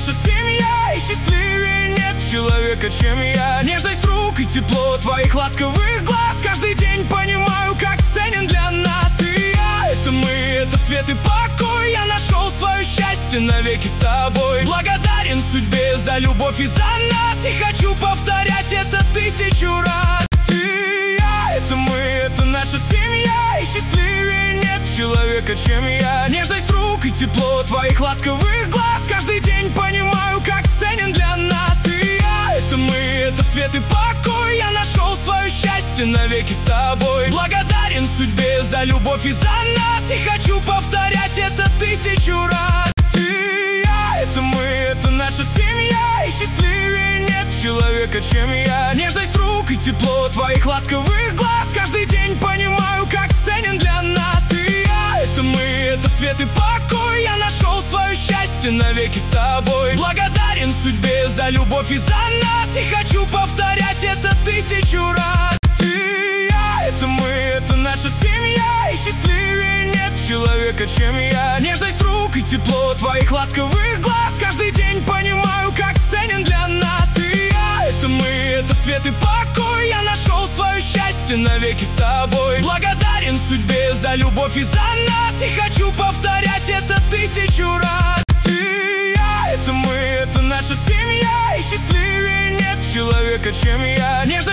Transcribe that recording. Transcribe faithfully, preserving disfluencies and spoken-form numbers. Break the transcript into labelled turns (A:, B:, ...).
A: наша семья, и счастливее нет человека, чем я. Нежность рук и тепло твоих ласковых глаз. Каждый день понимаю, как ценен для нас ты и я. Это мы, это свет и покой. Я нашел свое счастье навеки с тобой. Благодарен судьбе за любовь и за нас, и хочу повторять это тысячу раз. Ты и я, это мы, это наша семья, и счастливее нет человека, чем я. Нежность рук и тепло твоих ласковых глаз. Каждый день понимаю, как ценен для нас ты и я. Это мы, это свет и покой. Я нашел свое счастье навеки с тобой. Благодарен судьбе за любовь и за нас, и хочу повторять это тысячу раз. Ты и я, это мы, это наша семья, и счастливее нет человека, чем я. Нежность рук и тепло твоих ласковых глаз. Каждый день понимаю, как ценен для нас ты и я. Это мы, это свет и покой. Я нашел свое счастье навеки с тобой. Благодарен судьбе за любовь и за нас, и хочу повторять это тысячу раз. Ты и я, это мы, это наша семья, и счастливее нет человека, чем я. Нежность рук и тепло твоих ласковых глаз. Каждый день понимаю, как ценен для нас ты и я. Это мы, это свет и покой. Я нашел свое счастье навеки с тобой. Благодарен судьбе за любовь и за нас, и хочу повторять это тысячу раз. Ты и я, это мы, это наша семья, и счастливее нет человека, чем я. Нежность